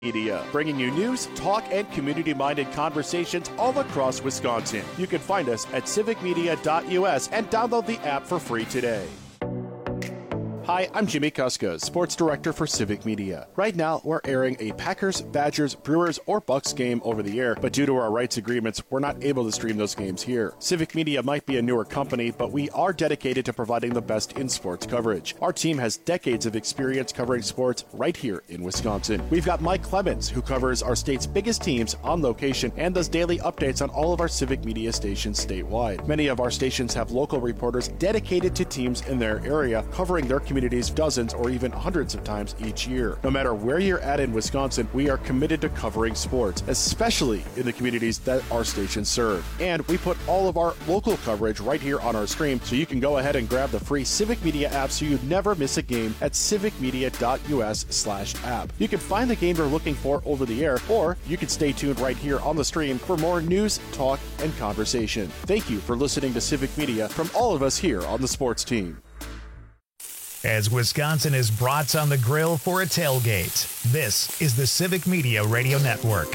Media, bringing you news, talk, and community-minded conversations all across Wisconsin. You can find us at civicmedia.us and download the app for free today. Hi, I'm Jimmy Kuska, Sports Director for Civic Media. Right now, we're airing a Packers, Badgers, Brewers, or Bucks game over the air, but due to our rights agreements, we're not able to stream those games here. Civic Media might be a newer company, but we are dedicated to providing the best in sports coverage. Our team has decades of experience covering sports right here in Wisconsin. We've got Mike Clemens, who covers our state's biggest teams on location and does daily updates on all of our Civic Media stations statewide. Many of our stations have local reporters dedicated to teams in their area, covering their communities dozens or even hundreds of times each year. No matter where you're at in Wisconsin, we are committed to covering sports, especially in the communities that our stations serve. And we put all of our local coverage right here on our stream, so you can go ahead and grab the free Civic Media app so you never miss a game at civicmedia.us/app. You can find the game you're looking for over the air, or you can stay tuned right here on the stream for more news, talk, and conversation. Thank you for listening to Civic Media from all of us here on the sports team. As Wisconsin is brats on the grill for a tailgate, this is the Civic Media Radio Network.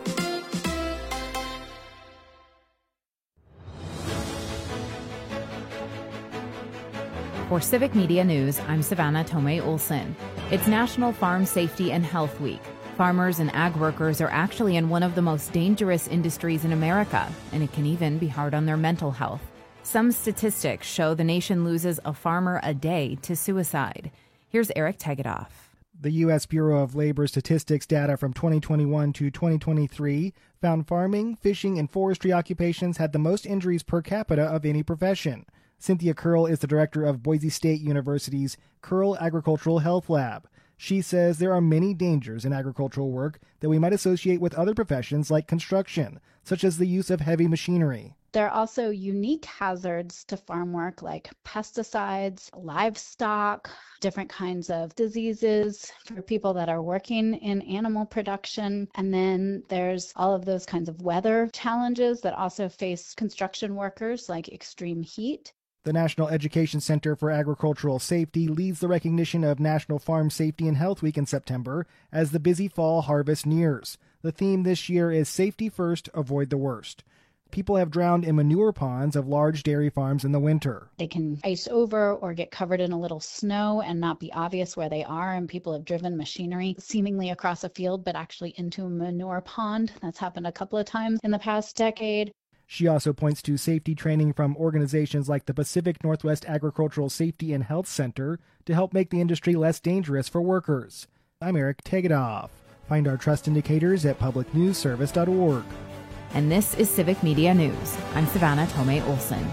For Civic Media News, I'm Savannah Tomei Olson. It's National Farm Safety and Health Week. Farmers and ag workers are actually in one of the most dangerous industries in America, and it can even be hard on their mental health. Some statistics show the nation loses a farmer a day to suicide. Here's Eric Tegedoff. The U.S. Bureau of Labor Statistics data from 2021 to 2023 found farming, fishing, and forestry occupations had the most injuries per capita of any profession. Cynthia Curl is the director of Boise State University's Curl Agricultural Health Lab. She says there are many dangers in agricultural work that we might associate with other professions like construction, such as the use of heavy machinery. There are also unique hazards to farm work like pesticides, livestock, different kinds of diseases for people that are working in animal production. And then there's all of those kinds of weather challenges that also face construction workers like extreme heat. The National Education Center for Agricultural Safety leads the recognition of National Farm Safety and Health Week in September as the busy fall harvest nears. The theme this year is Safety First, Avoid the Worst. People have drowned in manure ponds of large dairy farms in the winter. They can ice over or get covered in a little snow and not be obvious where they are, and people have driven machinery seemingly across a field but actually into a manure pond. That's happened a couple of times in the past decade. She also points to safety training from organizations like the Pacific Northwest Agricultural Safety and Health Center to help make the industry less dangerous for workers. I'm Eric Tegedoff. Find our trust indicators at publicnewsservice.org. And this is Civic Media News. I'm Savannah Tomei Olson.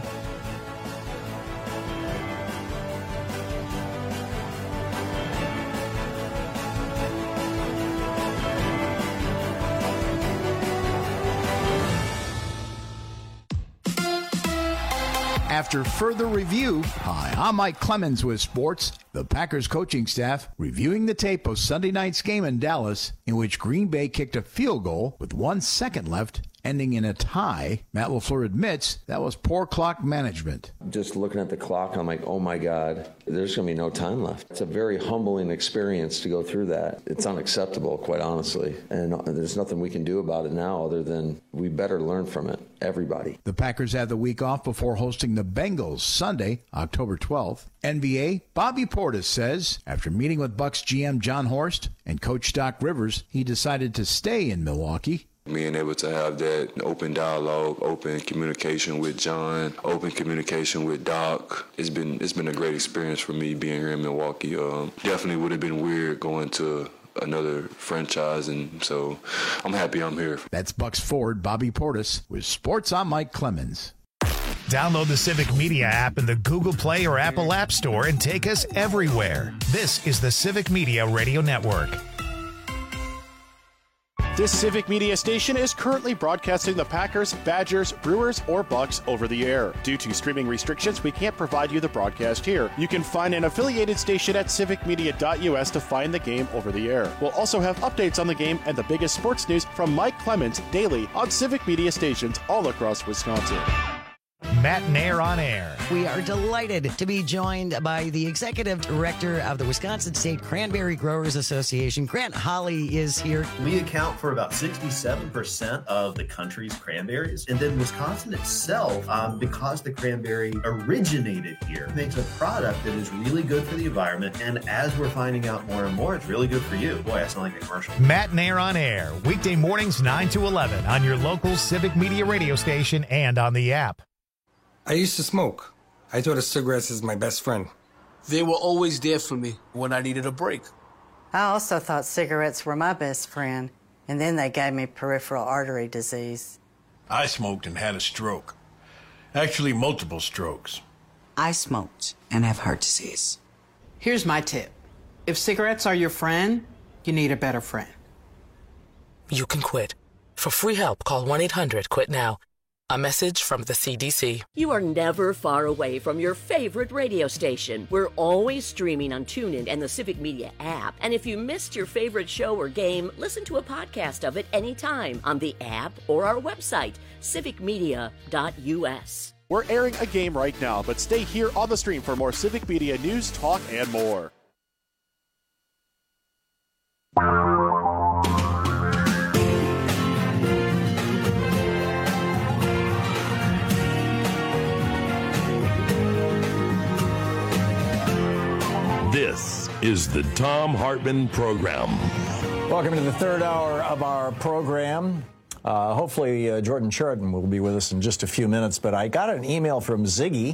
After further review, hi, I'm Mike Clemens with sports. The Packers coaching staff reviewing the tape of Sunday night's game in Dallas, in which Green Bay kicked a field goal with 1 second left, ending in a tie. Matt LaFleur admits that was poor clock management. Just looking at the clock, I'm like, oh my God, there's going to be no time left. It's a very humbling experience to go through that. It's unacceptable, quite honestly. And there's nothing we can do about it now other than we better learn from it, everybody. The Packers have the week off before hosting the Bengals Sunday, October 12th. NBA, Bobby Portis says, after meeting with Bucks GM John Horst and Coach Doc Rivers, he decided to stay in Milwaukee. Being able to have that open dialogue, open communication with John, open communication with Doc, it's been a great experience for me being here in Milwaukee. Definitely would have been weird going to another franchise, and so I'm happy I'm here. That's Bucks forward Bobby Portis with Sports. I'm Mike Clemens. Download the Civic Media app in the Google Play or Apple App Store and take us everywhere. This is the Civic Media Radio Network. This Civic Media station is currently broadcasting the Packers, Badgers, Brewers, or Bucks over the air. Due to streaming restrictions, we can't provide you the broadcast here. You can find an affiliated station at civicmedia.us to find the game over the air. We'll also have updates on the game and the biggest sports news from Mike Clemens daily on Civic Media stations all across Wisconsin. Matt Nair on Air. We are delighted to be joined by the Executive Director of the Wisconsin State Cranberry Growers Association. Grant Holley is here. We account for about 67% of the country's cranberries. And then Wisconsin itself, because the cranberry originated here, makes a product that is really good for the environment. And as we're finding out more and more, it's really good for you. Boy, I sound like a commercial. Matt Nair on Air, weekday mornings 9 to 11 on your local Civic Media radio station and on the app. I used to smoke. I thought of cigarettes as my best friend. They were always there for me when I needed a break. I also thought cigarettes were my best friend, and then they gave me peripheral artery disease. I smoked and had a stroke. Actually, multiple strokes. I smoked and have heart disease. Here's my tip. If cigarettes are your friend, you need a better friend. You can quit. For free help, call 1-800-QUIT-NOW. A message from the CDC. You are never far away from your favorite radio station. We're always streaming on TuneIn and the Civic Media app. And if you missed your favorite show or game, listen to a podcast of it anytime on the app or our website, civicmedia.us. We're airing a game right now, but stay here on the stream for more Civic Media news, talk, and more. This is the Thom Hartmann Program. Welcome to the third hour of our program. Hopefully, Jordan Sheridan will be with us in just a few minutes, but I got an email from Ziggy,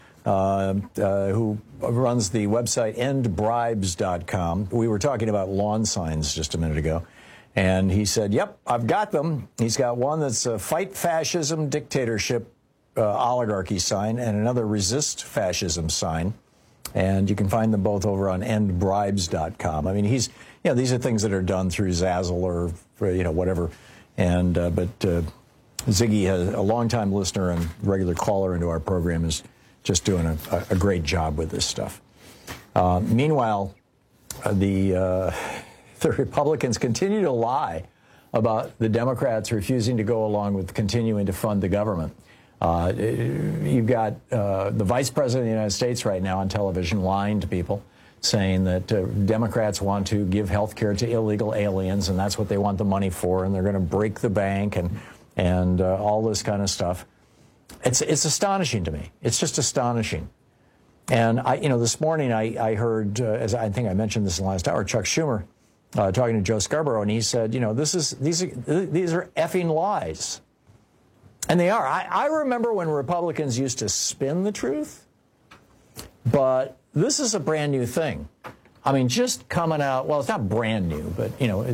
who runs the website endbribes.com. We were talking about lawn signs just a minute ago, and he said, yep, I've got them. He's got one that's a fight fascism, dictatorship, oligarchy sign, and another resist fascism sign. And you can find them both over on endbribes.com. I mean, these are things that are done through Zazzle or, whatever. And, but Ziggy, a longtime listener and regular caller into our program, is just doing a great job with this stuff. Meanwhile, the Republicans continue to lie about the Democrats refusing to go along with continuing to fund the government. You've got the Vice President of the United States right now on television lying to people, saying that Democrats want to give health care to illegal aliens, and that's what they want the money for, and they're going to break the bank and all this kind of stuff. It's astonishing to me. It's just astonishing. And this morning I heard, as I think I mentioned this in the last hour, Chuck Schumer talking to Joe Scarborough, and he said, these are effing lies. And they are. I remember when Republicans used to spin the truth, but this is a brand new thing. I mean, just coming out, well, it's not brand new, but,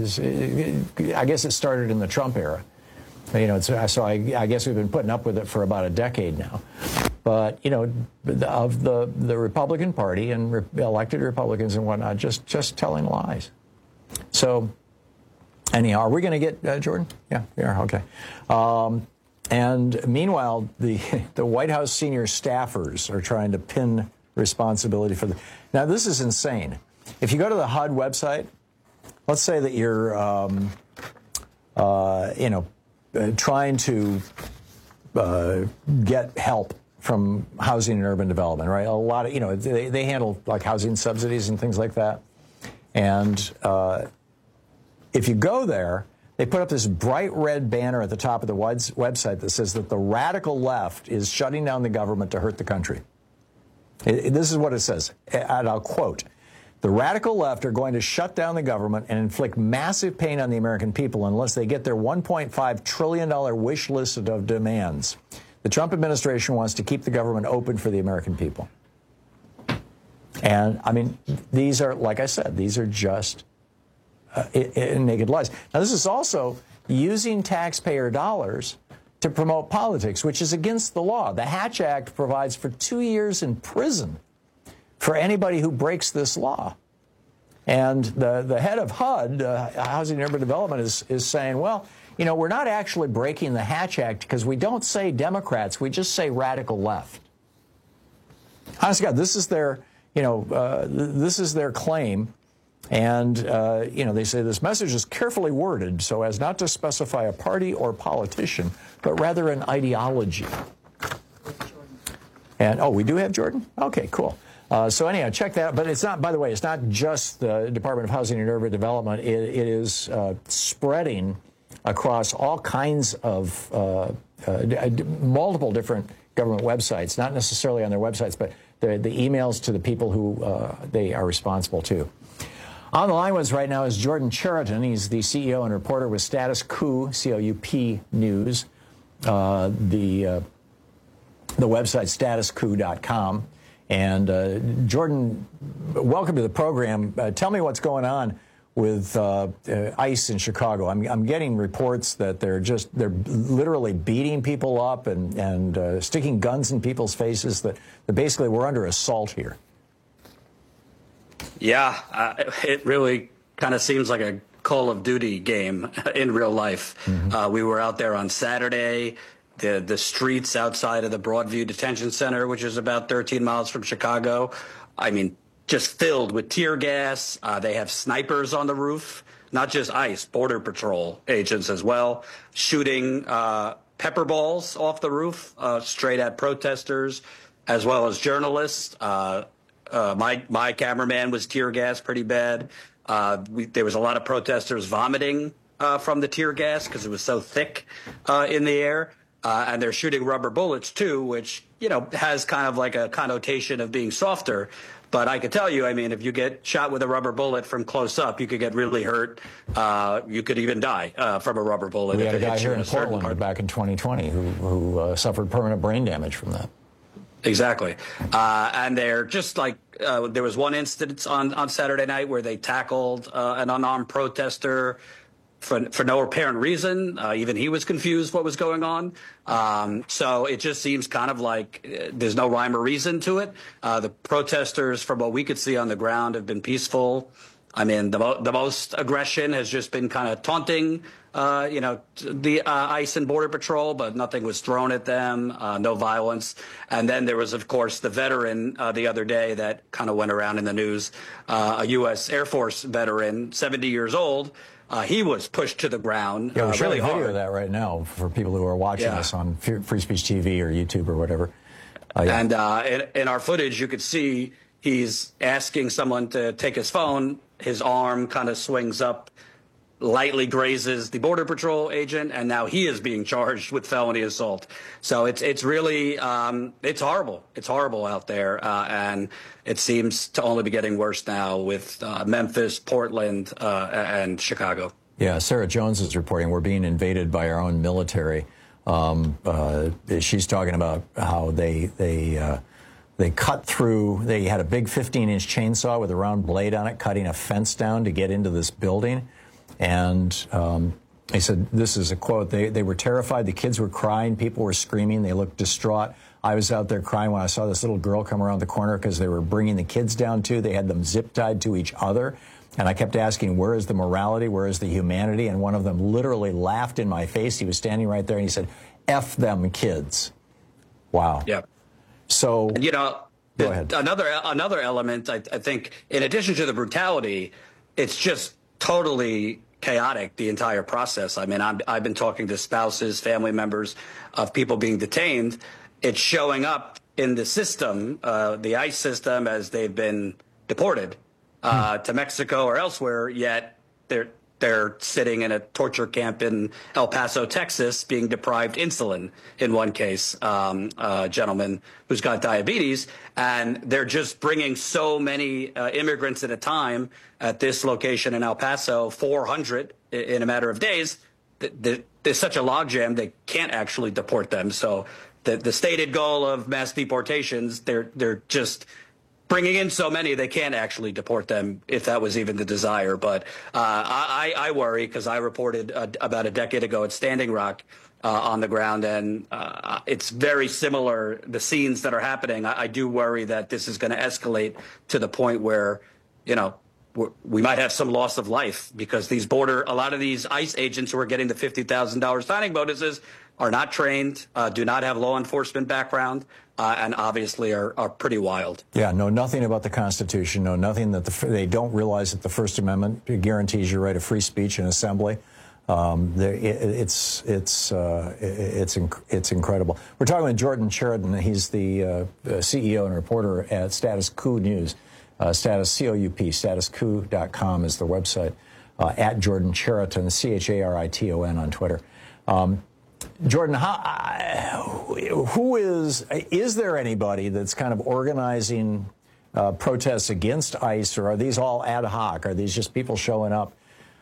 I guess it started in the Trump era. So I guess we've been putting up with it for about a decade now. But, of the Republican Party and elected Republicans and whatnot, just telling lies. So, anyhow, are we going to get, Jordan? Yeah, we are. Okay. And meanwhile, the White House senior staffers are trying to pin responsibility for the. Now, this is insane. If you go to the HUD website, let's say that you're, trying to get help from housing and urban development, right? A lot of, they handle like housing subsidies and things like that. And if you go there, they put up this bright red banner at the top of the website that says that the radical left is shutting down the government to hurt the country. This is what it says, and I'll quote, "The radical left are going to shut down the government and inflict massive pain on the American people unless they get their $1.5 trillion wish list of demands. The Trump administration wants to keep the government open for the American people." And, I mean, these are, like I said, these are just naked lies. Now, this is also using taxpayer dollars to promote politics, which is against the law. The Hatch Act provides for 2 years in prison for anybody who breaks this law. And the head of HUD, Housing and Urban Development, is saying, well, we're not actually breaking the Hatch Act because we don't say Democrats, we just say radical left. Honest to God, this is their, this is their claim. And, they say this message is carefully worded so as not to specify a party or politician, but rather an ideology. And, we do have Jordan? Okay, cool. So anyhow, check that out. But it's not, by the way, it's not just the Department of Housing and Urban Development. It is spreading across all kinds of multiple different government websites, not necessarily on their websites, but the emails to the people who they are responsible to. On the line with us right now is Jordan Chariton. He's the CEO and reporter with Status Coup, COUP News, the website statuscoup.com. And Jordan, welcome to the program. Tell me what's going on with ICE in Chicago. I'm getting reports that they're literally beating people up and sticking guns in people's faces. That basically we're under assault here. Yeah, it really kind of seems like a Call of Duty game in real life. Mm-hmm. We were out there on Saturday. The streets outside of the Broadview Detention Center, which is about 13 miles from Chicago, I mean, just filled with tear gas. They have snipers on the roof, not just ICE, Border Patrol agents as well, shooting pepper balls off the roof straight at protesters, as well as journalists. My cameraman was tear gas pretty bad. There was a lot of protesters vomiting from the tear gas because it was so thick in the air. And they're shooting rubber bullets, too, which, has kind of like a connotation of being softer. But I could tell you, I mean, if you get shot with a rubber bullet from close up, you could get really hurt. You could even die from a rubber bullet. We had a guy here in Portland back in 2020 who suffered permanent brain damage from that. Exactly. And they're just like there was one instance on Saturday night where they tackled an unarmed protester for no apparent reason. Even he was confused what was going on. So it just seems kind of like there's no rhyme or reason to it. The protesters, from what we could see on the ground, have been peaceful. I mean, the most aggression has just been kind of taunting, the ICE and Border Patrol, but nothing was thrown at them, no violence. And then there was, of course, the veteran the other day that kind of went around in the news, a U.S. Air Force veteran, 70 years old. He was pushed to the ground. Yeah, we're showing really a video hard. of that right now for people who are watching us on Free Speech TV or YouTube or whatever. And in our footage, you could see he's asking someone to take his phone. His arm kind of swings up, lightly grazes the Border Patrol agent, and now he is being charged with felony assault. So it's really it's horrible. It's horrible out there, and it seems to only be getting worse now with Memphis, Portland, and Chicago. Yeah, Sarah Jones is reporting we're being invaded by our own military. She's talking about how they cut through. They had a big 15-inch chainsaw with a round blade on it, cutting a fence down to get into this building. And he said, this is a quote, they were terrified. The kids were crying. People were screaming. They looked distraught. I was out there crying when I saw this little girl come around the corner because they were bringing the kids down, too. They had them zip-tied to each other. And I kept asking, where is the morality? Where is the humanity? And one of them literally laughed in my face. He was standing right there, and he said, F them kids. Wow. Yeah. So, go ahead. Another element, I think, in addition to the brutality, it's just totally chaotic, the entire process. I mean, I've been talking to spouses, family members of people being detained. It's showing up in the system, the ICE system, as they've been deported to Mexico or elsewhere, yet they're sitting in a torture camp in El Paso, Texas, being deprived insulin in one case, a gentleman who's got diabetes. And they're just bringing so many immigrants at a time at this location in El Paso, 400 in a matter of days. There's such a logjam, they can't actually deport them. So the stated goal of mass deportations, they're just bringing in so many they can't actually deport them, if that was even the desire. But I worry, because I reported about a decade ago at Standing Rock on the ground, and it's very similar, the scenes that are happening. I do worry that this is going to escalate to the point where, we might have some loss of life, because a lot of these ICE agents who are getting the $50,000 signing bonuses are not trained, do not have law enforcement background, and obviously are pretty wild. Yeah, know nothing about the Constitution, know nothing that they don't realize that the First Amendment guarantees your right of free speech and assembly. It's incredible. We're talking with Jordan Chariton. He's the CEO and reporter at Status Coup News. Status, COUP, statuscoup.com is their website. At Jordan Chariton, Chariton on Twitter. Jordan, is there anybody that's kind of organizing protests against ICE, or are these all ad hoc? Are these just people showing up?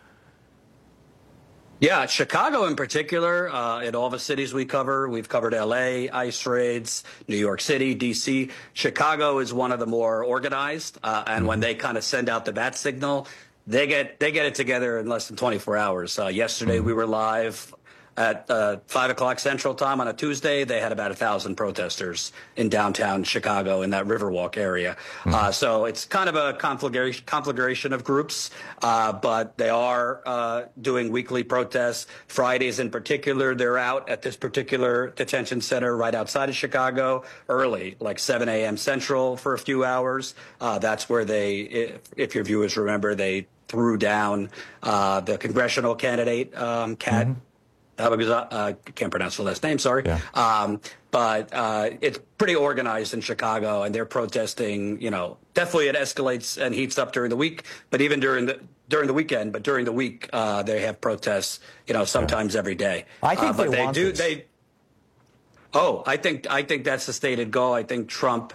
Yeah, Chicago in particular, in all the cities we cover, we've covered LA, ICE raids, New York City, DC. Chicago is one of the more organized, and when they kind of send out the bat signal, they get it together in less than 24 hours. Yesterday we were live at 5 o'clock Central Time on a Tuesday. They had about 1,000 protesters in downtown Chicago in that Riverwalk area. So it's kind of a conflagration of groups, but they are doing weekly protests. Fridays in particular, they're out at this particular detention center right outside of Chicago early, like 7 a.m. Central for a few hours. That's where they, if your viewers remember, they threw down the congressional candidate, Kat. I can't pronounce the last name, sorry. Yeah. But it's pretty organized in Chicago, and they're protesting, definitely it escalates and heats up during the week, but even during the weekend, but during the week, they have protests, sometimes every day. I think I think that's the stated goal. I think Trump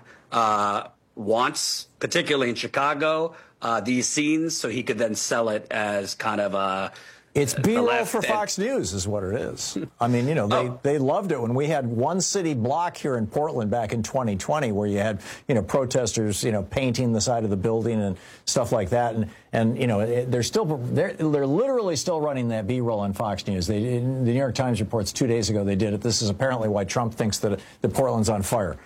wants, particularly in Chicago, these scenes so he could then sell it as kind of a... It's B-roll for Fox News is what it is. I mean, they loved it when we had one city block here in Portland back in 2020 where you had, protesters, painting the side of the building and stuff like that. And they're literally still running that B-roll on Fox News. The New York Times reports 2 days ago they did it. This is apparently why Trump thinks that Portland's on fire.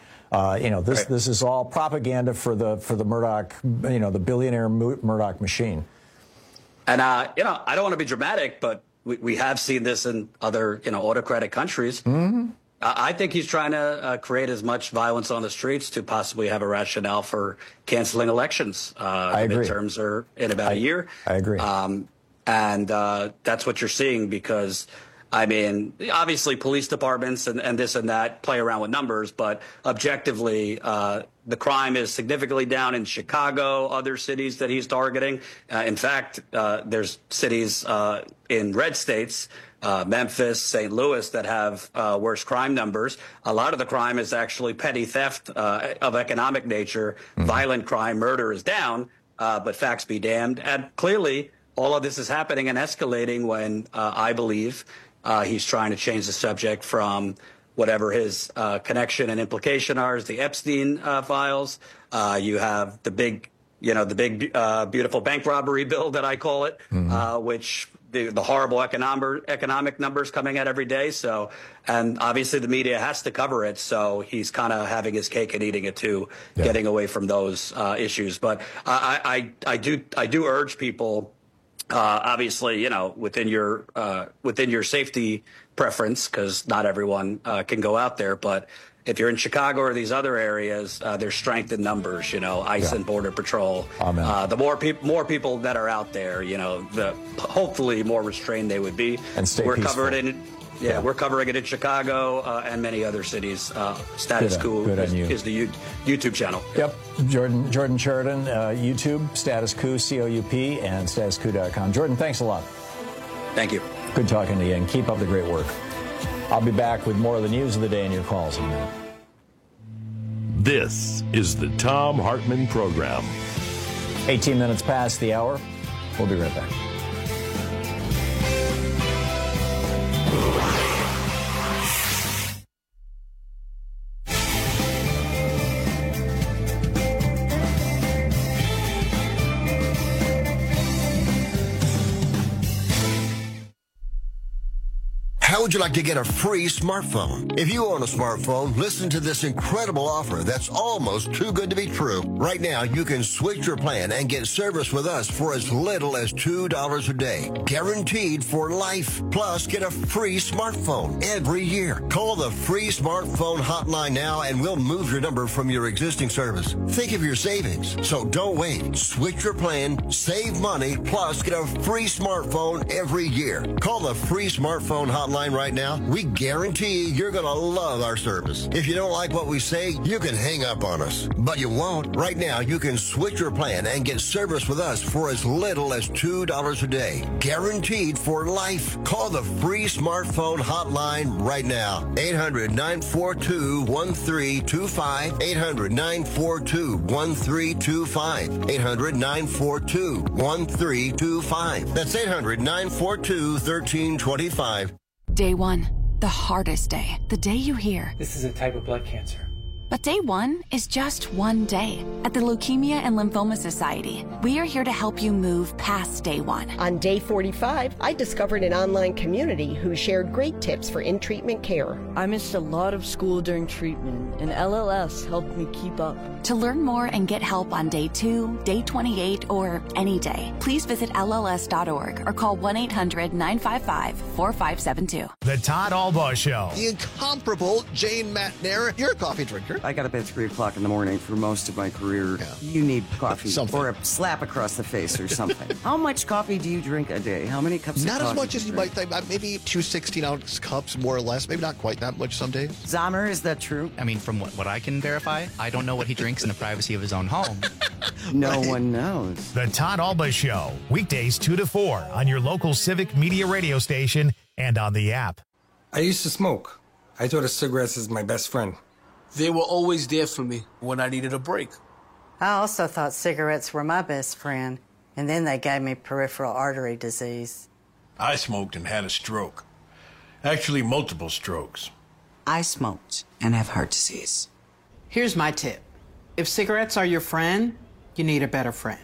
This is all propaganda for the Murdoch, the billionaire Murdoch machine. And, I don't want to be dramatic, but we have seen this in other, autocratic countries. Mm-hmm. I think he's trying to create as much violence on the streets to possibly have a rationale for canceling elections. I agree. The midterms are in about a year. I agree. And that's what you're seeing because, obviously police departments and this and that play around with numbers, but objectively, the crime is significantly down in Chicago, other cities that he's targeting. In fact, there's cities in red states, Memphis, St. Louis, that have worse crime numbers. A lot of the crime is actually petty theft of economic nature. Mm-hmm. Violent crime, murder is down, but facts be damned. And clearly, all of this is happening and escalating when I believe he's trying to change the subject from whatever his connection and implication are, is the Epstein files. You have the big, beautiful bank robbery bill that I call it, mm-hmm. Which the horrible economic numbers coming out every day. So, and obviously the media has to cover it. So he's kind of having his cake and eating it too, getting away from those issues. But I do urge people. Obviously, within your safety preference, because not everyone can go out there. But if you're in Chicago or these other areas, there's strength in numbers. ICE and Border Patrol. The more people that are out there, the hopefully more restrained they would be. And stay peaceful. Covered in. Yeah, we're covering it in Chicago and many other cities. Status Coup is the YouTube channel. Yep. Jordan Chariton, YouTube, Status Coup, COUP, and statuscoup.com. Jordan, thanks a lot. Thank you. Good talking to you, and keep up the great work. I'll be back with more of the news of the day and your calls in a minute. This is the Thom Hartmann Program. 18 minutes past the hour. We'll be right back. How would you like to get a free smartphone? If you own a smartphone, listen to this incredible offer that's almost too good to be true. Right now, you can switch your plan and get service with us for as little as $2 a day. Guaranteed for life. Plus, get a free smartphone every year. Call the free smartphone hotline now and we'll move your number from your existing service. Think of your savings. So don't wait. Switch your plan, save money, plus get a free smartphone every year. Call the free smartphone hotline right now. We guarantee you're going to love our service. If you don't like what we say, you can hang up on us. But you won't. Right now, you can switch your plan and get service with us for as little as $2 a day. Guaranteed for life. Call the free smartphone hotline right now. 800-942-1325. 800-942-1325. 800-942-1325. That's 800-942-1325. Day one, the hardest day. The day you hear, "This is a type of blood cancer." But day one is just one day. At the Leukemia and Lymphoma Society, we are here to help you move past day one. On day 45, I discovered an online community who shared great tips for in-treatment care. I missed a lot of school during treatment, and LLS helped me keep up. To learn more and get help on day 2, day 28, or any day, please visit LLS.org or call 1-800-955-4572. The Todd Albaugh Show. The incomparable Jane Matnair. You're a coffee drinker. I got up at 3 o'clock in the morning for most of my career. Yeah. You need coffee or a slap across the face or something. How much coffee do you drink a day? How many cups of coffee? Not as much as you might think. Maybe 2 16-ounce cups, more or less. Maybe not quite that much some days. Zahmer, is that true? I mean, from what I can verify, I don't know what he drinks in the privacy of his own home. No one knows. The Todd Albaugh Show. Weekdays 2 to 4 on your local Civic Media radio station and on the app. I used to smoke. I thought of cigarettes as my best friend. They were always there for me when I needed a break. I also thought cigarettes were my best friend, and then they gave me peripheral artery disease. I smoked and had a stroke. Actually, multiple strokes. I smoked and have heart disease. Here's my tip. If cigarettes are your friend, you need a better friend.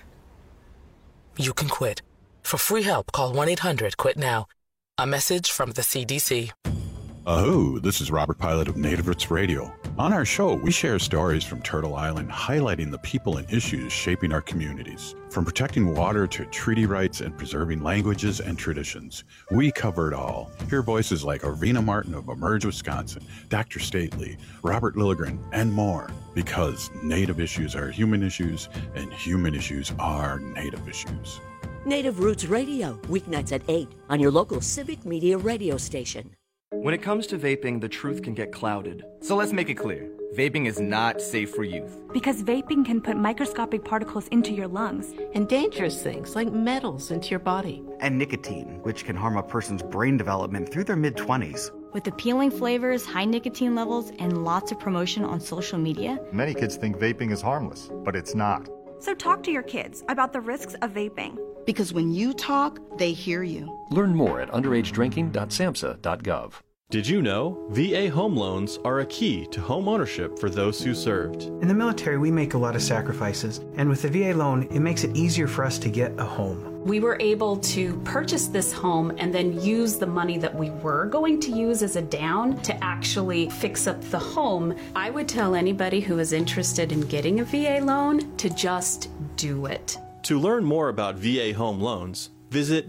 You can quit. For free help, call 1-800-QUIT-NOW. A message from the CDC. Aho, this is Robert Pilot of Native Roots Radio. On our show, we share stories from Turtle Island highlighting the people and issues shaping our communities. From protecting water to treaty rights and preserving languages and traditions, we cover it all. Hear voices like Arvina Martin of Emerge, Wisconsin, Dr. Stately, Robert Lilligren, and more. Because Native issues are human issues, and human issues are Native issues. Native Roots Radio, weeknights at 8 on your local Civic Media radio station. When it comes to vaping, the truth can get clouded. So let's make it clear. Vaping is not safe for youth. Because vaping can put microscopic particles into your lungs. And dangerous things like metals into your body. And nicotine, which can harm a person's brain development through their mid-20s. With appealing flavors, high nicotine levels, and lots of promotion on social media. Many kids think vaping is harmless, but it's not. So talk to your kids about the risks of vaping. Because when you talk, they hear you. Learn more at underagedrinking.samhsa.gov. Did you know VA home loans are a key to home ownership for those who served? In the military, we make a lot of sacrifices, and with the VA loan, it makes it easier for us to get a home. We were able to purchase this home and then use the money that we were going to use as a down to actually fix up the home. I would tell anybody who is interested in getting a VA loan to just do it. To learn more about VA home loans, visit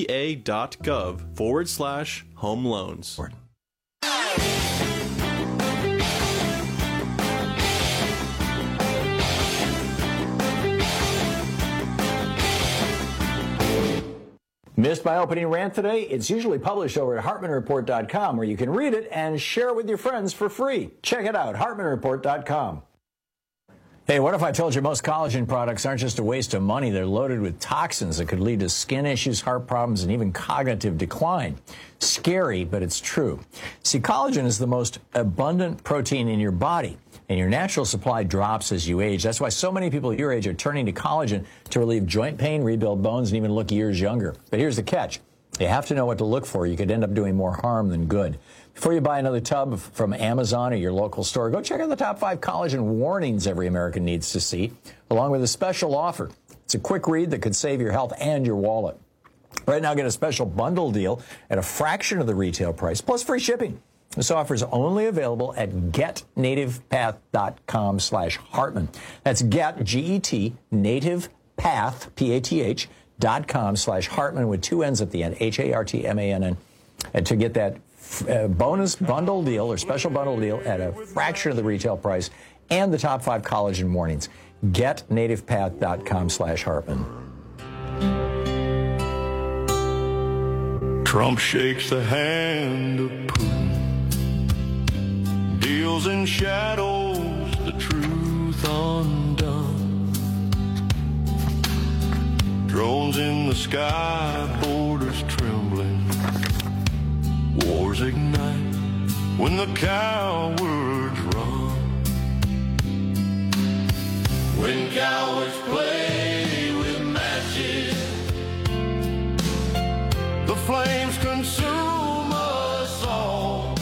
va.gov/home loans. Missed my opening rant today? It's usually published over at HartmanReport.com, where you can read it and share it with your friends for free. Check it out, HartmanReport.com. Hey, what if I told you most collagen products aren't just a waste of money? They're loaded with toxins that could lead to skin issues, heart problems, and even cognitive decline. Scary, but it's true. See, collagen is the most abundant protein in your body, and your natural supply drops as you age. That's why so many people your age are turning to collagen to relieve joint pain, rebuild bones, and even look years younger. But here's the catch. You have to know what to look for. You could end up doing more harm than good. Before you buy another tub from Amazon or your local store, go check out the top 5 collagen warnings every American needs to see, along with a special offer. It's a quick read that could save your health and your wallet. Right now, get a special bundle deal at a fraction of the retail price, plus free shipping. This offer is only available at getnativepath.com/Hartman. That's get, G-E-T, nativepath, PATH.com/Hartman with 2 N's at the end, HARTMANN, and to get that bonus bundle deal or special bundle deal at a fraction of the retail price and the top 5 collagen mornings. Getnativepath.com/Hartman. Trump shakes the hand of Putin, deals in shadows, the truth undone. Drones in the sky, borders trembling, wars ignite when the cowards run. When cowards play with matches, the flames consume us all.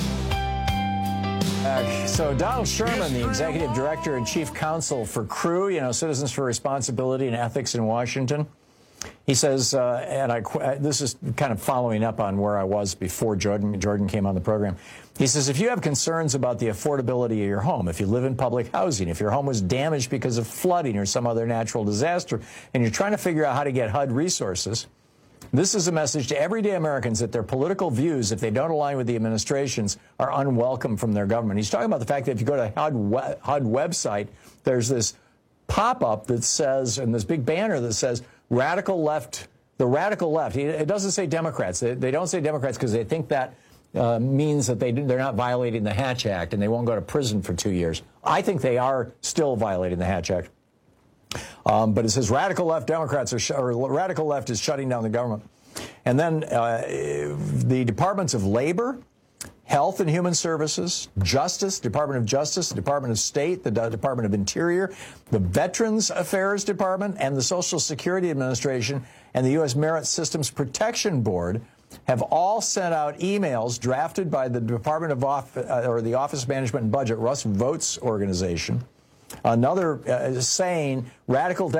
So Donald Sherman, the executive director and chief counsel for CREW, Citizens for Responsibility and Ethics in Washington, he says, this is kind of following up on where I was before Jordan came on the program. He says, if you have concerns about the affordability of your home, if you live in public housing, if your home was damaged because of flooding or some other natural disaster, and you're trying to figure out how to get HUD resources, this is a message to everyday Americans that their political views, if they don't align with the administration's, are unwelcome from their government. He's talking about the fact that if you go to HUD website, there's this pop-up that says, and this big banner that says, radical left, the radical left. It doesn't say Democrats. They don't say Democrats because they think that means that they're not violating the Hatch Act and they won't go to prison for 2 years. I think they are still violating the Hatch Act. But it says radical left Democrats or radical left is shutting down the government. And then the Departments of Labor, Health and Human Services, Justice, Department of Justice, Department of State, the Department of Interior, the Veterans Affairs Department, and the Social Security Administration and the U.S. Merit Systems Protection Board have all sent out emails drafted by the Department of the Office of Management and Budget, Russ Vought's organization. Another saying the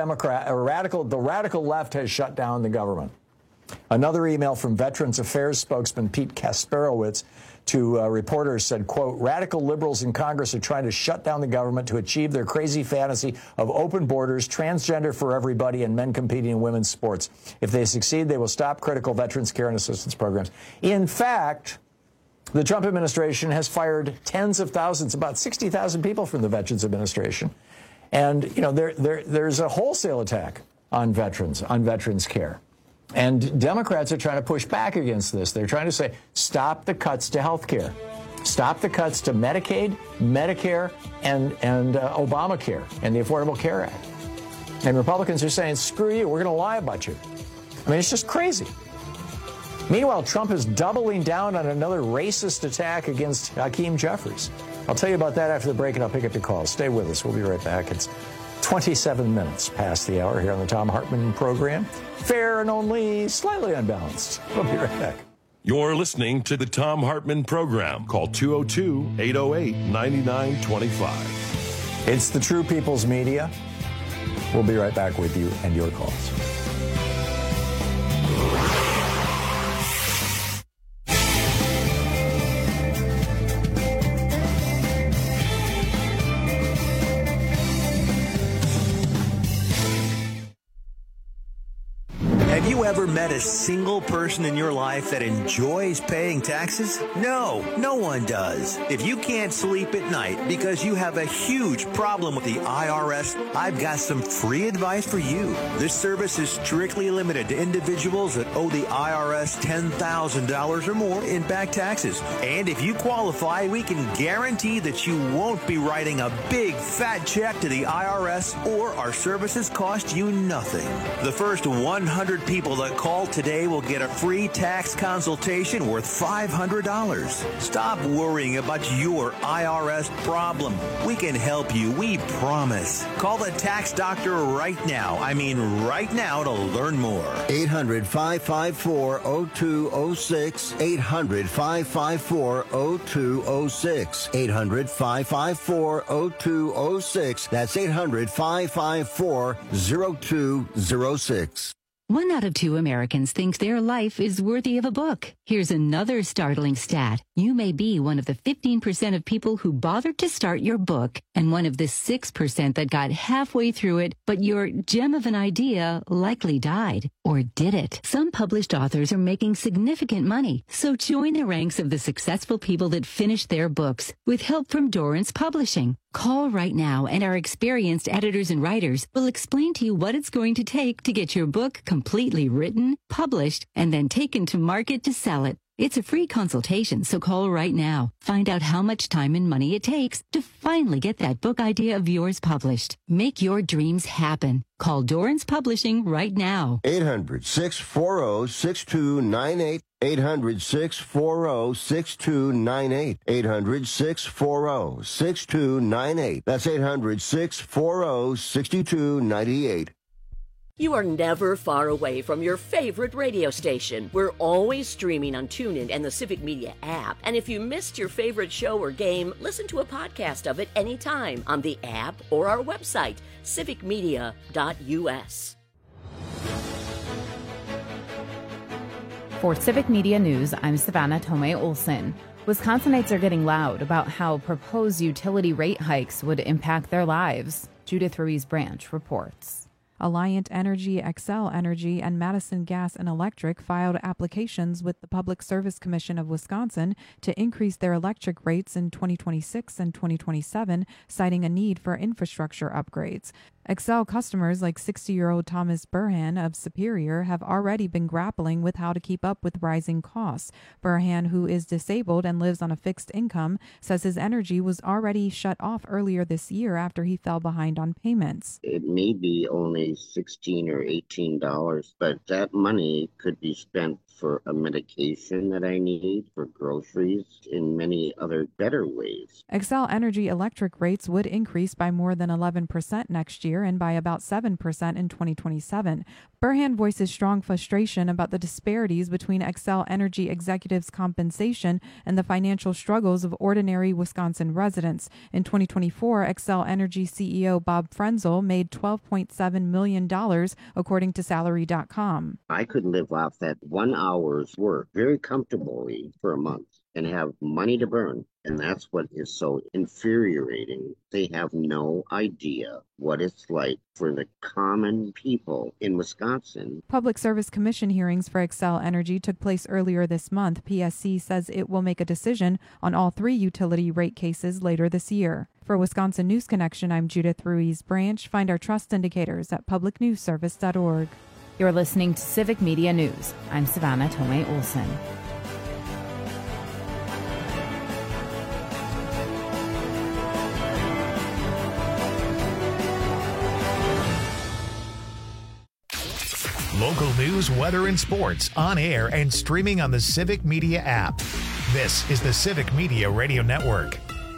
radical left has shut down the government. Another email from Veterans Affairs spokesman Pete Kasperowicz to reporters said, quote, radical liberals in Congress are trying to shut down the government to achieve their crazy fantasy of open borders, transgender for everybody, and men competing in women's sports. If they succeed, they will stop critical veterans care and assistance programs. In fact, the Trump administration has fired tens of thousands, about 60,000 people from the Veterans Administration. And, there's a wholesale attack on veterans care. And Democrats are trying to push back against this. They're trying to say, stop the cuts to health care. Stop the cuts to Medicaid, Medicare, and Obamacare and the Affordable Care Act. And Republicans are saying, screw you, we're going to lie about you. I mean, it's just crazy. Meanwhile, Trump is doubling down on another racist attack against Hakeem Jeffries. I'll tell you about that after the break, and I'll pick up your calls. Stay with us. We'll be right back. It's 27 minutes past the hour here on the Thom Hartmann program. Fair and only slightly unbalanced. We'll be right back. You're listening to the Thom Hartmann program. Call 202-808-9925. It's the True People's Media. We'll be right back with you and your calls. Have you ever met a single person in your life that enjoys paying taxes? No, no one does. If you can't sleep at night because you have a huge problem with the IRS, I've got some free advice for you. This service is strictly limited to individuals that owe the IRS $10,000 or more in back taxes. And if you qualify, we can guarantee that you won't be writing a big fat check to the IRS, or our services cost you nothing. The first 100 people that call today will get a free tax consultation worth $500. Stop worrying about your IRS problem. We can help you, we promise. Call the tax doctor right now. I mean right now, to learn more. 800-554-0206. 800-554-0206. 800-554-0206. That's 800-554-0206. 1 out of 2 Americans think their life is worthy of a book. Here's another startling stat. You may be one of the 15% of people who bothered to start your book and one of the 6% that got halfway through it, but your gem of an idea likely died. Or did it? Some published authors are making significant money, so join the ranks of the successful people that finished their books with help from Dorrance Publishing. Call right now and our experienced editors and writers will explain to you what it's going to take to get your book completely written, published, and then taken to market to sell it. It's a free consultation, so call right now. Find out how much time and money it takes to finally get that book idea of yours published. Make your dreams happen. Call Dorrance Publishing right now. 800-640-6298. 800-640-6298. 800-640-6298. That's 800-640-6298. You are never far away from your favorite radio station. We're always streaming on TuneIn and the Civic Media app. And if you missed your favorite show or game, listen to a podcast of it anytime on the app or our website, civicmedia.us. For Civic Media News, I'm Savannah Tomei Olson. Wisconsinites are getting loud about how proposed utility rate hikes would impact their lives. Judith Ruiz Branch reports. Alliant Energy, Xcel Energy, and Madison Gas and Electric filed applications with the Public Service Commission of Wisconsin to increase their electric rates in 2026 and 2027, citing a need for infrastructure upgrades. Xcel customers like 60-year-old Thomas Burhan of Superior have already been grappling with how to keep up with rising costs. Burhan, who is disabled and lives on a fixed income, says his energy was already shut off earlier this year after he fell behind on payments. It may be only $16 or $18, but that money could be spent for a medication that I need, for groceries, in many other better ways. Xcel Energy electric rates would increase by more than 11% next year and by about 7% in 2027. Burhan voices strong frustration about the disparities between Xcel Energy executives' compensation and the financial struggles of ordinary Wisconsin residents. In 2024, Xcel Energy CEO Bob Frenzel made $12.7 million, according to Salary.com. I could live off that 1 hour's work very comfortably for a month and have money to burn. And that's what is so infuriating. They have no idea what it's like for the common people in Wisconsin. Public Service Commission hearings for Xcel Energy took place earlier this month. PSC says it will make a decision on all 3 utility rate cases later this year. For Wisconsin News Connection, I'm Judith Ruiz Branch. Find our trust indicators at publicnewsservice.org. You're listening to Civic Media News. I'm Savannah Tomei Olson. Local news, weather, and sports on air and streaming on the Civic Media app. This is the Civic Media Radio Network.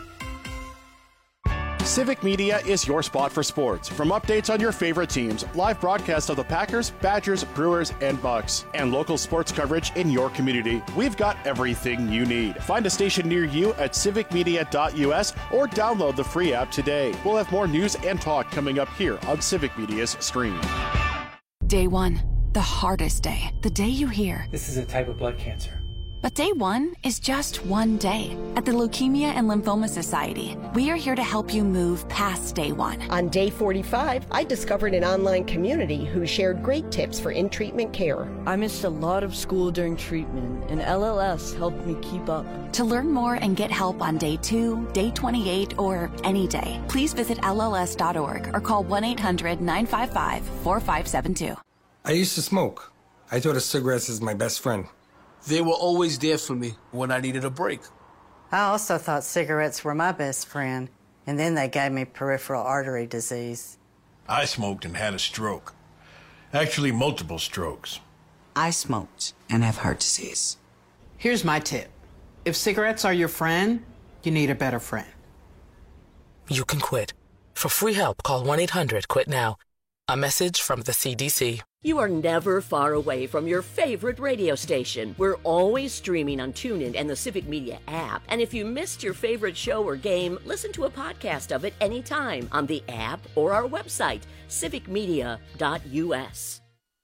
Civic Media is your spot for sports. From updates on your favorite teams, live broadcasts of the Packers, Badgers, Brewers, and Bucks, and local sports coverage in your community, we've got everything you need. Find a station near you at civicmedia.us or download the free app today. We'll have more news and talk coming up here on Civic Media's stream. Day 1, the hardest day. The day you hear, "This is a type of blood cancer." But day 1 is just one day. At the Leukemia and Lymphoma Society, we are here to help you move past day 1. On day 45, I discovered an online community who shared great tips for in-treatment care. I missed a lot of school during treatment, and LLS helped me keep up. To learn more and get help on day 2, day 28, or any day, please visit LLS.org or call 1-800-955-4572. I used to smoke. I thought of cigarettes as my best friend. They were always there for me when I needed a break. I also thought cigarettes were my best friend, and then they gave me peripheral artery disease. I smoked and had a stroke. Actually, multiple strokes. I smoked and have heart disease. Here's my tip. If cigarettes are your friend, you need a better friend. You can quit. For free help, call 1-800-QUIT-NOW. A message from the CDC. You are never far away from your favorite radio station. We're always streaming on TuneIn and the Civic Media app. And if you missed your favorite show or game, listen to a podcast of it anytime on the app or our website, civicmedia.us.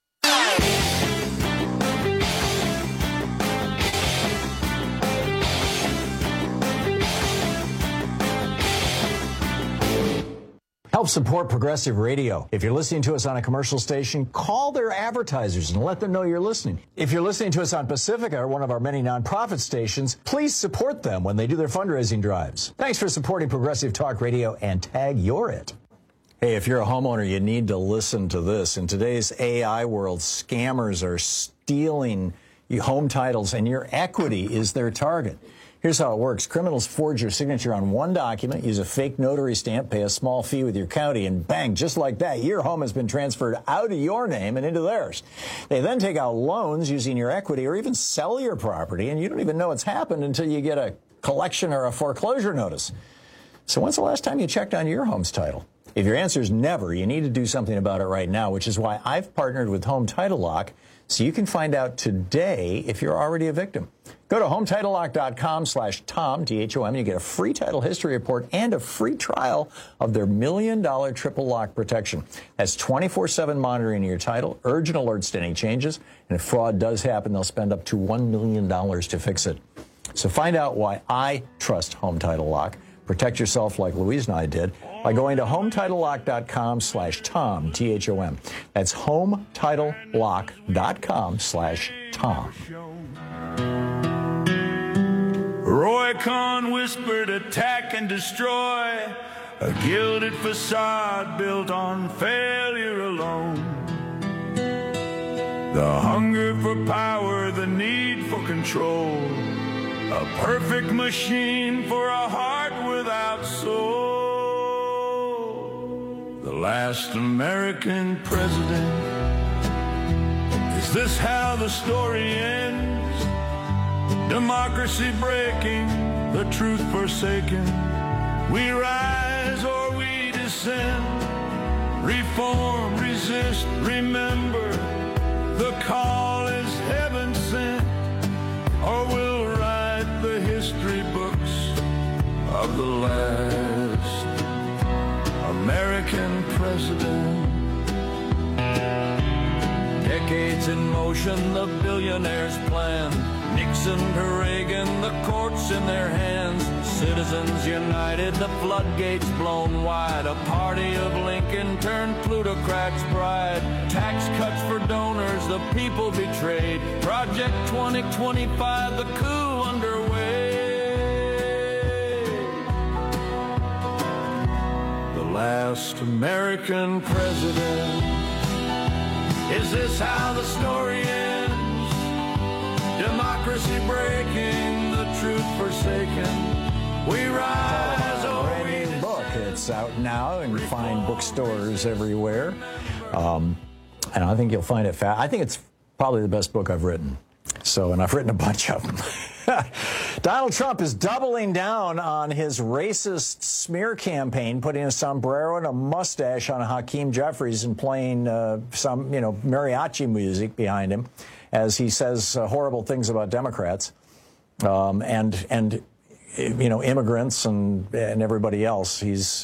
Help support Progressive Radio. If you're listening to us on a commercial station, call their advertisers and let them know you're listening. If you're listening to us on Pacifica, one of our many nonprofit stations, please support them when they do their fundraising drives. Thanks for supporting Progressive Talk Radio and tag you're it. Hey, if you're a homeowner, you need to listen to this. In today's AI world, scammers are stealing home titles and your equity is their target. Here's how it works. Criminals forge your signature on one document, use a fake notary stamp, pay a small fee with your county, and bang, just like that, your home has been transferred out of your name and into theirs. They then take out loans using your equity or even sell your property, and you don't even know it's happened until you get a collection or a foreclosure notice. So when's the last time you checked on your home's title? If your answer is never, you need to do something about it right now, which is why I've partnered with Home Title Lock so you can find out today if you're already a victim. Go to HometitleLock.com/Tom, T-H-O-M. You get a free title history report and a free trial of their $1 million triple lock protection. That's 24/7 monitoring your title, urgent alerts to any changes, and if fraud does happen, they'll spend up to $1 million to fix it. So find out why I trust Home Title Lock. Protect yourself like Louise and I did by going to HometitleLock.com/Tom, T-H-O-M. That's HometitleLock.com/Tom. Roy Cohn whispered, attack and destroy, a gilded facade built on failure alone. The hunger for power, the need for control, a perfect machine for a heart without soul. The last American president. Is this how the story ends? Democracy breaking, the truth forsaken. We rise or we descend. Reform, resist, remember. The call is heaven sent. Or we'll write the history books of the last American president. Decades in motion, the billionaires' plan. Nixon to Reagan, the courts in their hands. Citizens united, the floodgates blown wide. A party of Lincoln turned plutocrats' pride. Tax cuts for donors, the people betrayed. Project 2025, the coup underway. The last American president. Is this how the story ends? Democracy breaking, the truth forsaken. We rise or we descend. Book. It's out now in fine bookstores everywhere. And I think you'll find it I think it's probably the best book I've written. And I've written a bunch of them. Donald Trump is doubling down on his racist smear campaign, putting a sombrero and a mustache on Hakeem Jeffries and playing some mariachi music behind him as he says horrible things about Democrats and immigrants and everybody else. It's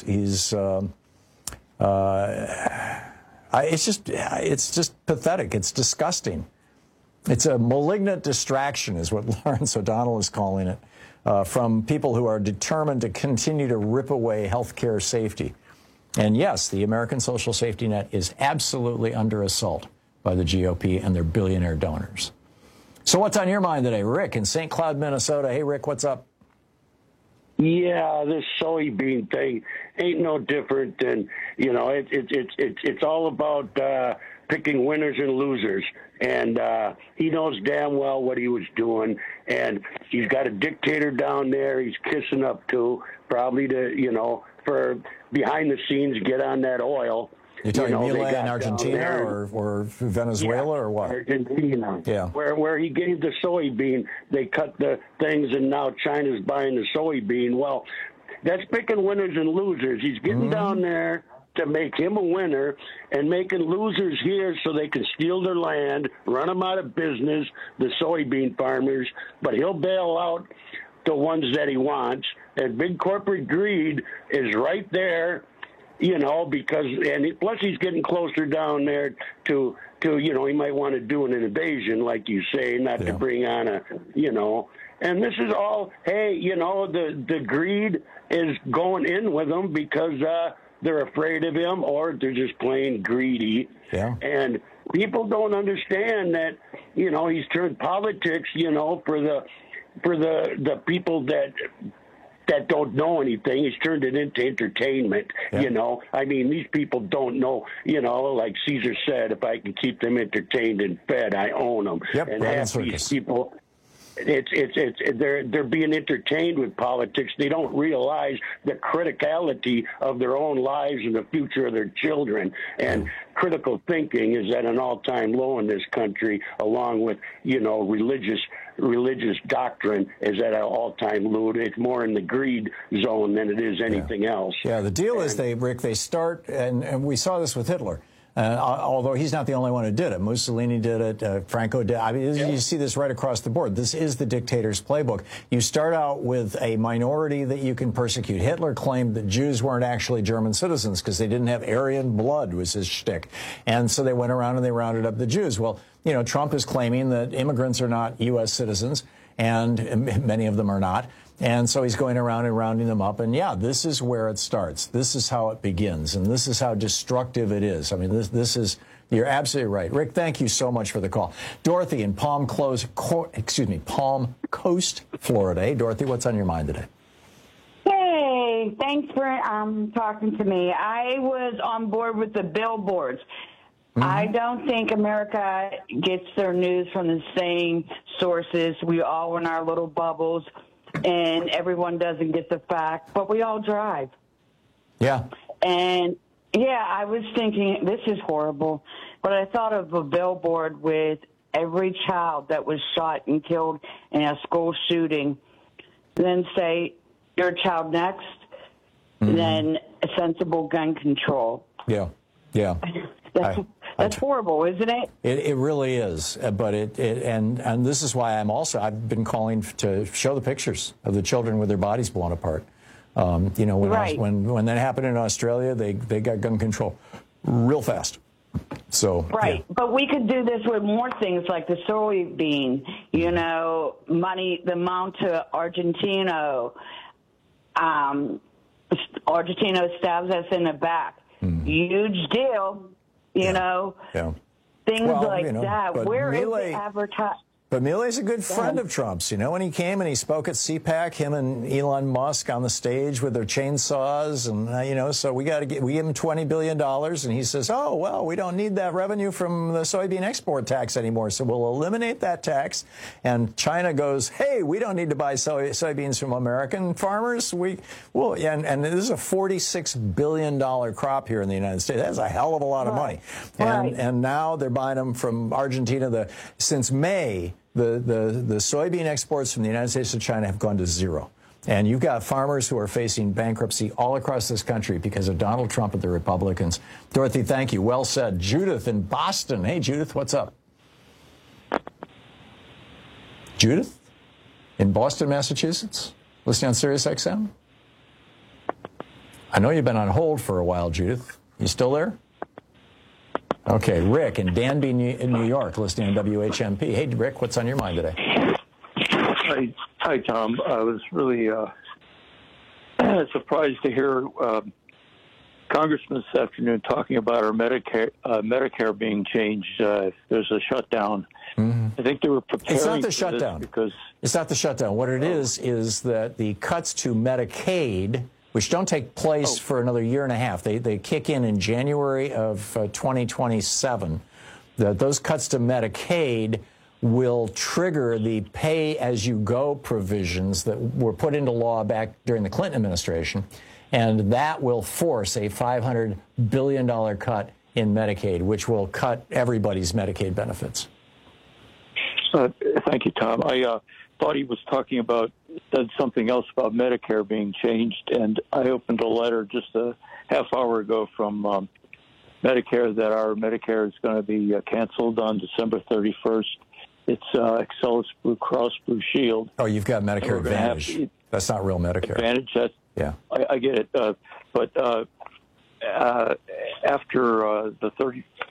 just pathetic. It's disgusting. It's a malignant distraction, is what Lawrence O'Donnell is calling it, from people who are determined to continue to rip away health care safety. And yes, the American social safety net is absolutely under assault by the GOP and their billionaire donors. So what's on your mind today? Rick in St. Cloud, Minnesota. Hey, Rick, what's up? Yeah, this soybean thing ain't no different than, it's all about picking winners and losers. And he knows damn well what he was doing. And he's got a dictator down there he's kissing up to, probably to, for behind the scenes, get on that oil. You're talking Milei in Argentina or Venezuela or what? Argentina. Yeah. Where he gave the soybean, they cut the things, and now China's buying the soybean. Well, that's picking winners and losers. He's getting down there to make him a winner and making losers here so they can steal their land, run them out of business, the soybean farmers, but he'll bail out the ones that he wants. And big corporate greed is right there, because plus he's getting closer down there to he might want to do an invasion, like you say, not to bring on and this is all, hey, the greed is going in with them because they're afraid of him, or they're just plain greedy. Yeah. And people don't understand that, he's turned politics, for the people that don't know anything. He's turned it into entertainment, I mean, these people don't know, like Caesar said, if I can keep them entertained and fed, I own them. Yep, and half these people, they're being entertained with politics. They don't realize the criticality of their own lives and the future of their children. And critical thinking is at an all-time low in this country, along with religious doctrine is at an all-time low. It's more in the greed zone than it is anything else. Yeah, the deal is they start, and we saw this with Hitler. Although he's not the only one who did it. Mussolini did it. Franco did. I mean, you see this right across the board. This is the dictator's playbook. You start out with a minority that you can persecute. Hitler claimed that Jews weren't actually German citizens because they didn't have Aryan blood, was his shtick. And so they went around and they rounded up the Jews. Well, Trump is claiming that immigrants are not U.S. citizens, and many of them are not. And so he's going around and rounding them up. And, this is where it starts. This is how it begins. And this is how destructive it is. I mean, this is, you're absolutely right. Rick, thank you so much for the call. Dorothy in Palm Coast, Florida. Hey, Dorothy, what's on your mind today? Hey, thanks for talking to me. I was on board with the billboards. I don't think America gets their news from the same sources. We all in our little bubbles. And everyone doesn't get the fact, but we all drive. Yeah. And, I was thinking, this is horrible, but I thought of a billboard with every child that was shot and killed in a school shooting, then say, your child next, then sensible gun control. Yeah. That's horrible, isn't it? It really is. But and this is why I've been calling to show the pictures of the children with their bodies blown apart. When that happened in Australia, they got gun control real fast. So but we could do this with more things like the soybean, money, the amount to Argentino. Argentino stabs us in the back. Huge deal. Things like that. Where is the advertising? But Milei's a good friend of Trump's. When he came and he spoke at CPAC, him and Elon Musk on the stage with their chainsaws, and so we gave him $20 billion, and he says, "Oh well, we don't need that revenue from the soybean export tax anymore, so we'll eliminate that tax." And China goes, "Hey, we don't need to buy soybeans from American farmers. And this is a $46 billion crop here in the United States. That's a hell of a lot of money. And now they're buying them from Argentina. Since May, the soybean exports from the United States to China have gone to zero. And you've got farmers who are facing bankruptcy all across this country because of Donald Trump and the Republicans. Dorothy, thank you. Well said. Judith in Boston. Hey, Judith, what's up? Judith in Boston, Massachusetts, listening on Sirius XM? I know you've been on hold for a while, Judith. You still there? Okay, Rick in Danby, in New York, listening on WHMP. Hey, Rick, what's on your mind today? Hi, Tom. I was really surprised to hear Congressman this afternoon talking about our Medicare being changed. There's a shutdown. I think they were preparing. It's not the shutdown. It's not the shutdown. What it is that the cuts to Medicaid, which don't take place for another year and a half. They kick in January of 2027. Those cuts to Medicaid will trigger the pay-as-you-go provisions that were put into law back during the Clinton administration, and that will force a $500 billion cut in Medicaid, which will cut everybody's Medicaid benefits. Thank you, Tom. I thought he was talking about, said something else about Medicare being changed, and I opened a letter just a half hour ago from Medicare that our Medicare is going to be canceled on December 31st. It's Excellus Blue Cross Blue Shield. Oh, you've got Medicare Advantage. That's not real Medicare. Advantage, yeah. I get it. But after the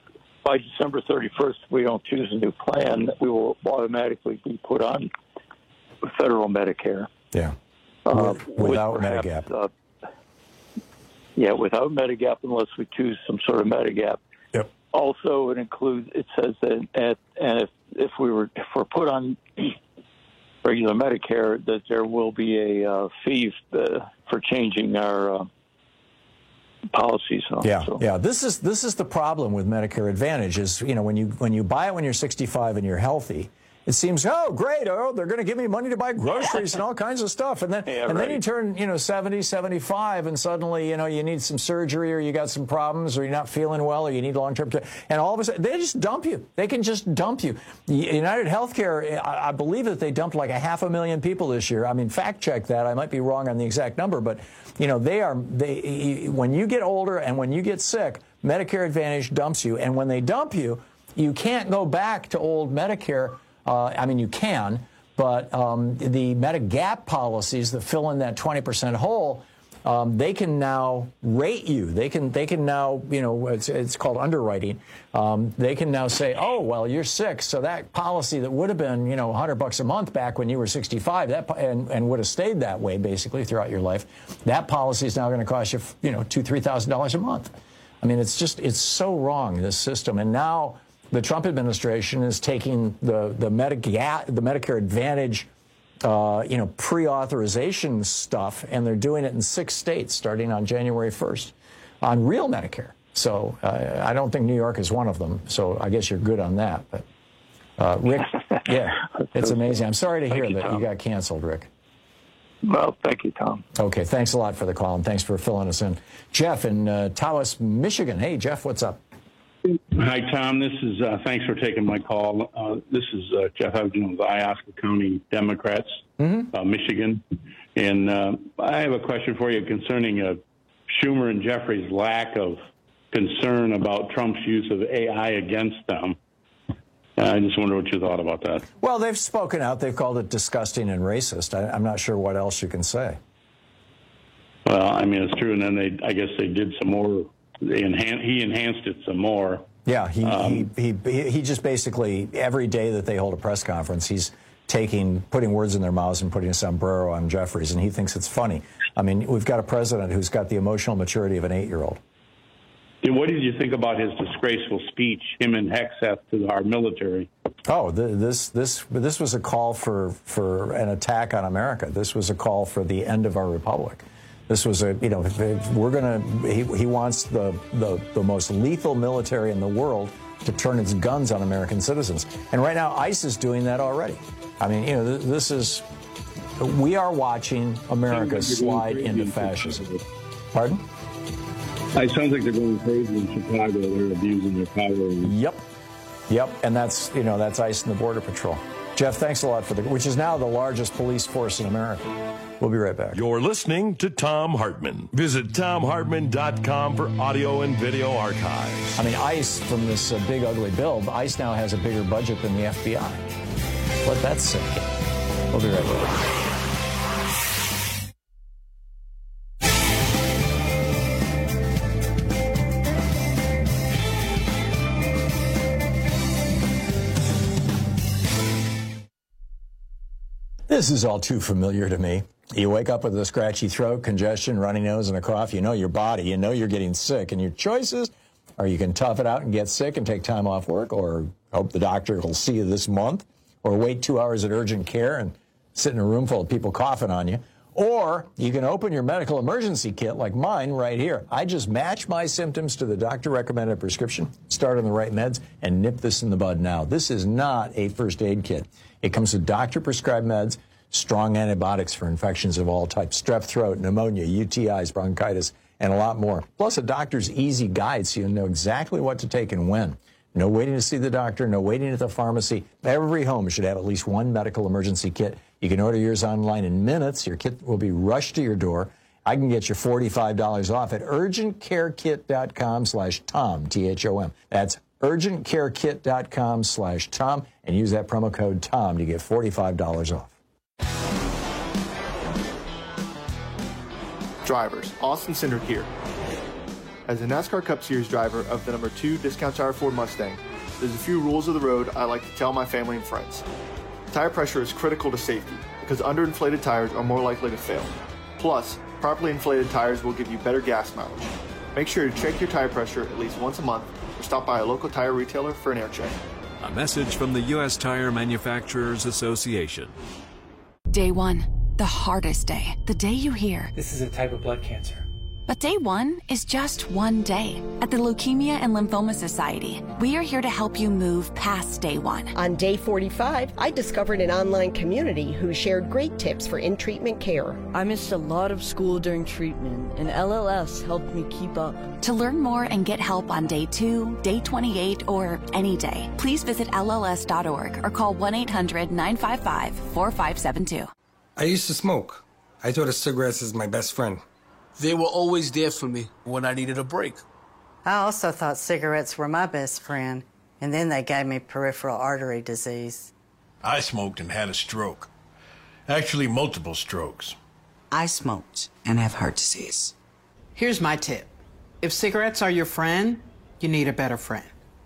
by December 31st, if we don't choose a new plan, we will automatically be put on federal Medicare. Yeah. Without Medigap. Without Medigap, unless we choose some sort of Medigap. Yep. Also, it says that, if we're put on regular Medicare, that there will be a fee for changing our policies. Yeah. This is the problem with Medicare Advantage. Is when you buy it when you're 65 and you're healthy, it seems, oh, great, oh, they're going to give me money to buy groceries and all kinds of stuff. And then then you turn, 70, 75, and suddenly, you need some surgery, or you got some problems, or you're not feeling well, or you need long-term care. And all of a sudden, they just dump you. They can just dump you. United Healthcare, I believe that they dumped like 500,000 people this year. I mean, fact check that. I might be wrong on the exact number, but, when you get older and when you get sick, Medicare Advantage dumps you. And when they dump you, you can't go back to old Medicare. You can, but the Medigap policies that fill in that 20% hole, they can now rate you. They can now, it's called underwriting. They can now say, oh, well, you're sick, so that policy that would have been, $100 a month back when you were 65, and would have stayed that way basically throughout your life, that policy is now going to cost you, $2,000, $3,000 a month. I mean, it's so wrong, this system, and now the Trump administration is taking the Medicare Advantage, pre-authorization stuff, and they're doing it in 6 states starting on January 1st on real Medicare. So I don't think New York is one of them. So I guess you're good on that. But Rick, it's amazing. I'm sorry to hear that you got canceled, Rick. Well, thank you, Tom. Okay, thanks a lot for the call, and thanks for filling us in. Jeff in Tawas, Michigan. Hey, Jeff, what's up? Hi, Tom. This is thanks for taking my call. This is Jeff Hugden with Iosca County Democrats, Michigan. And I have a question for you concerning Schumer and Jeffries' lack of concern about Trump's use of AI against them. I just wonder what you thought about that. Well, they've spoken out. They've called it disgusting and racist. I'm not sure what else you can say. Well, I mean, it's true. And then I guess they did some more. He enhanced it some more. Yeah, he just basically, every day that they hold a press conference, he's putting words in their mouths and putting a sombrero on Jeffries, and he thinks it's funny. I mean, we've got a president who's got the emotional maturity of an 8-year-old. What did you think about his disgraceful speech, him and Hegseth, to our military? Oh, this was a call for an attack on America. This was a call for the end of our republic. This was he wants the most lethal military in the world to turn its guns on American citizens. And right now, ICE is doing that already. I mean, we are watching America slide into fascism. Pardon? It sounds like they're going crazy in Chicago. They're abusing their power. Yep. And that's ICE and the Border Patrol. Jeff, thanks a lot which is now the largest police force in America. We'll be right back. You're listening to Thom Hartmann. Visit ThomHartmann.com for audio and video archives. I mean, ICE, from this big, ugly bill, ICE now has a bigger budget than the FBI. Let that sink in. We'll be right back. This is all too familiar to me. You wake up with a scratchy throat, congestion, runny nose, and a cough. You know your body. You know you're getting sick. And your choices are you can tough it out and get sick and take time off work, or hope the doctor will see you this month, or wait 2 hours at urgent care and sit in a room full of people coughing on you. Or you can open your medical emergency kit like mine right here. I just match my symptoms to the doctor-recommended prescription, start on the right meds, and nip this in the bud now. This is not a first aid kit. It comes with doctor-prescribed meds, strong antibiotics for infections of all types, strep throat, pneumonia, UTIs, bronchitis, and a lot more. Plus a doctor's easy guide so you know exactly what to take and when. No waiting to see the doctor, no waiting at the pharmacy. Every home should have at least one medical emergency kit. You can order yours online in minutes. Your kit will be rushed to your door. I can get you $45 off at urgentcarekit.com/Tom, T-H-O-M. That's urgentcarekit.com/Tom, and use that promo code Tom to get $45 off. Drivers, Austin Cindric here. As a NASCAR Cup Series driver of the number 2 Discount Tire Ford Mustang, there's a few rules of the road I like to tell my family and friends. Tire pressure is critical to safety because underinflated tires are more likely to fail. Plus, properly inflated tires will give you better gas mileage. Make sure to check your tire pressure at least once a month or stop by a local tire retailer for an air check. A message from the U.S. Tire Manufacturers Association. Day 1, the hardest day. The day you hear, "This is a type of blood cancer." But day 1 is just one day. At the Leukemia and Lymphoma Society, we are here to help you move past day 1. On day 45, I discovered an online community who shared great tips for in-treatment care. I missed a lot of school during treatment, and LLS helped me keep up. To learn more and get help on day 2, day 28, or any day, please visit LLS.org or call 1-800-955-4572. I used to smoke. I thought of cigarettes as my best friend. They were always there for me when I needed a break. I also thought cigarettes were my best friend, and then they gave me peripheral artery disease. I smoked and had a stroke. Actually, multiple strokes. I smoked and have heart disease. Here's my tip. If cigarettes are your friend, you need a better friend.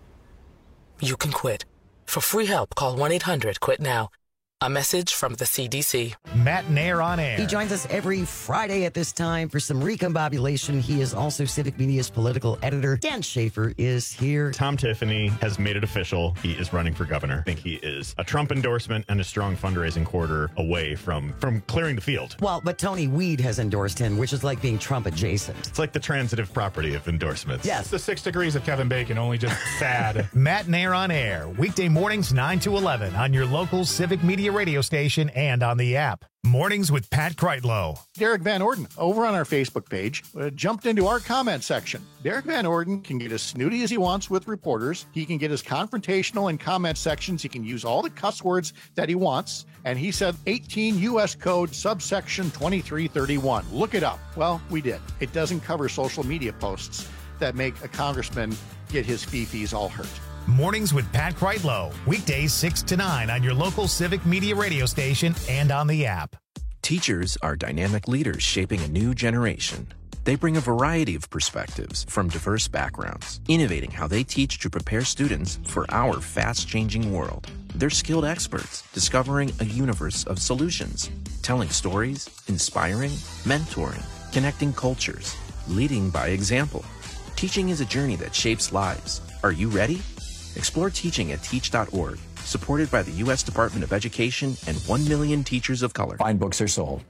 You can quit. For free help, call 1-800-QUIT-NOW. A message from the CDC. Matt Nair on air. He joins us every Friday at this time for some recombobulation. He is also Civic Media's political editor. Dan Schaefer is here. Tom Tiffany has made it official. He is running for governor. I think he is a Trump endorsement and a strong fundraising quarter away from clearing the field. Well, but Tony Weed has endorsed him, which is like being Trump adjacent. It's like the transitive property of endorsements. Yes. It's the 6 degrees of Kevin Bacon, only just sad. Matt Nair on air, weekday mornings 9 to 11 on your local Civic Media radio station and on the app. Mornings with Pat Kreitlow. Derek Van Orden, over on our Facebook page, jumped into our comment section. Derek Van Orden can get as snooty as he wants with reporters. He can get as confrontational in comment sections. He can use all the cuss words that he wants. And he said 18 U.S. Code subsection 2331. Look it up. Well, we did. It doesn't cover social media posts that make a congressman get his fee-fees all hurt. Mornings with Pat Kreitlow, weekdays 6 to 9 on your local Civic Media radio station and on the app. Teachers are dynamic leaders shaping a new generation. They bring a variety of perspectives from diverse backgrounds, innovating how they teach to prepare students for our fast-changing world. They're skilled experts, discovering a universe of solutions, telling stories, inspiring, mentoring, connecting cultures, leading by example. Teaching is a journey that shapes lives. Are you ready? Explore teaching at teach.org, supported by the U.S. Department of Education and 1 million teachers of color. Fine books are sold.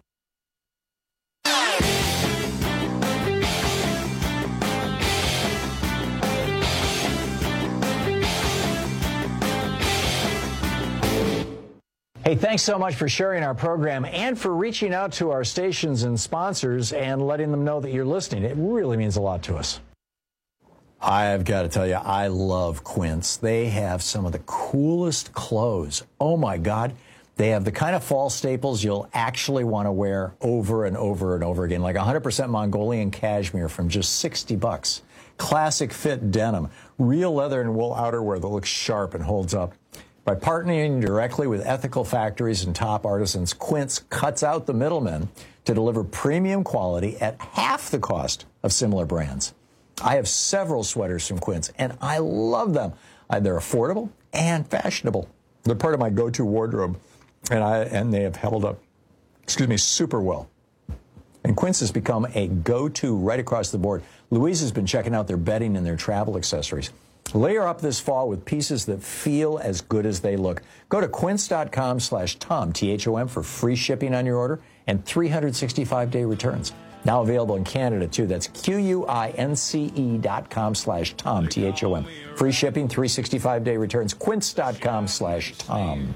Hey, thanks so much for sharing our program and for reaching out to our stations and sponsors and letting them know that you're listening. It really means a lot to us. I've got to tell you, I love Quince. They have some of the coolest clothes. Oh, my God. They have the kind of fall staples you'll actually want to wear over and over and over again, like 100% Mongolian cashmere from just $60. Classic fit denim, real leather and wool outerwear that looks sharp and holds up. By partnering directly with ethical factories and top artisans, Quince cuts out the middlemen to deliver premium quality at half the cost of similar brands. I have several sweaters from Quince, and I love them. They're affordable and fashionable. They're part of my go-to wardrobe, and they have held up, super well. And Quince has become a go-to right across the board. Louise has been checking out their bedding and their travel accessories. Layer up this fall with pieces that feel as good as they look. Go to quince.com/Tom, T-H-O-M, for free shipping on your order and 365-day returns. Now available in Canada, too. That's QUINCE.com/Tom, T-H-O-M. Free shipping, 365-day returns. Quince.com/Tom.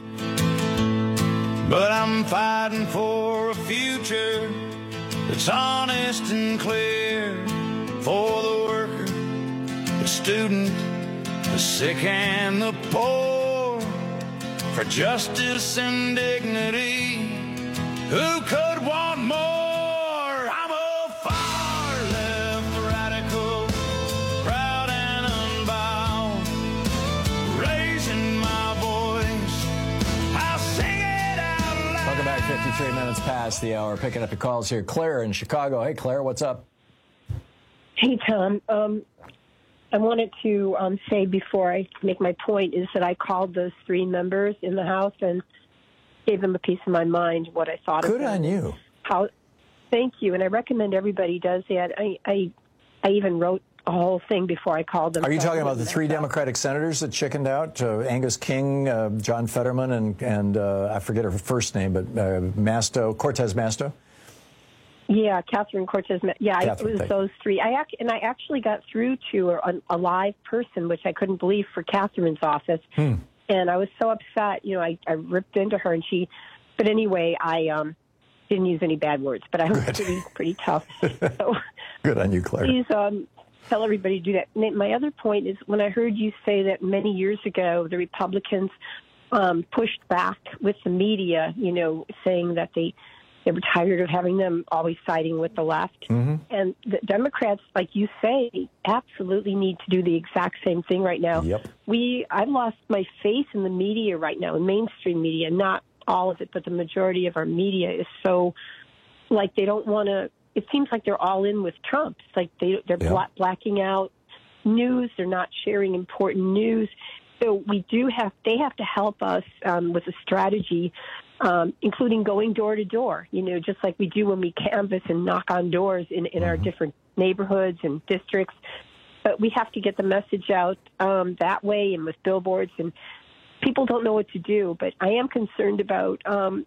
But I'm fighting for a future that's honest and clear for the worker, the student, the sick and the poor, for justice and dignity. Who could want more? I'm a far left radical, proud and unbound, raising my voice, I'll sing it out loud. Welcome back, 53 minutes past the hour. Picking up your calls here. Claire in Chicago. Hey, Claire, what's up? Hey, Tom. I wanted to say before I make my point is that I called those 3 members in the House and gave them a piece of my mind, what I thought of them. Good on you. Thank you, and I recommend everybody does that. I even wrote a whole thing before I called them. Are you talking about the 3 Democratic senators that chickened out? Angus King, John Fetterman, and I forget her first name, but Cortez Masto? Yeah, Catherine Cortez. Yeah, Catherine, it was those 3. I actually got through to a live person, which I couldn't believe, for Catherine's office. And I was so upset. You know, I ripped into her, and but anyway, I didn't use any bad words, but I was pretty tough. So good on you, Claire. Please tell everybody to do that. My other point is, when I heard you say that many years ago the Republicans pushed back with the media, you know, saying that they were tired of having them always siding with the left. And the Democrats, like you say, absolutely need to do the exact same thing right now. Yep. I've lost my faith in the media right now, in mainstream media, not all of it, but the majority of our media is so, like, they don't want to, it seems like they're all in with Trump. It's like they're blacking out news. They're not sharing important news. So they have to help us with a strategy, including going door to door, you know, just like we do when we canvass and knock on doors in our different neighborhoods and districts. But we have to get the message out that way, and with billboards, and people don't know what to do. But I am concerned about,